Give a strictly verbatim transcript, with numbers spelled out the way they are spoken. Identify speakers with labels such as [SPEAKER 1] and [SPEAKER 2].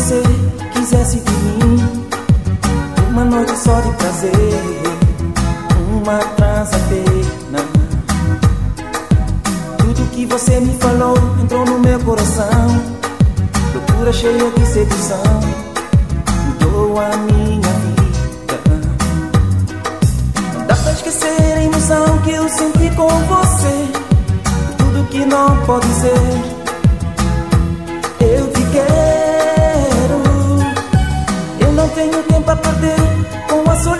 [SPEAKER 1] você quisesse de mim uma noite só de prazer, uma transa-pena. Tudo que você me falou entrou no meu coração, loucura cheia de sedução, mudou a minha vida. Não dá pra esquecer a emoção que eu senti com você, tudo que não pode ser. Eu te quero, eu não tenho tempo a perder com a solidão.